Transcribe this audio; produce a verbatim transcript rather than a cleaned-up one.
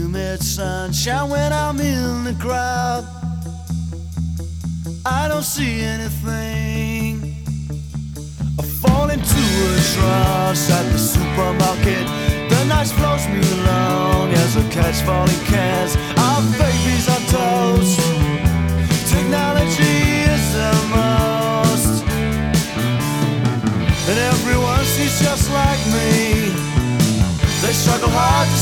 humid sunshine when I'm in the crowd. I don't see anything. I fall into a trance at the supermarket. The night flows me along as I catch falling cans. Our babies on toast. Technology is the most. And everyone seems just like me. They struggle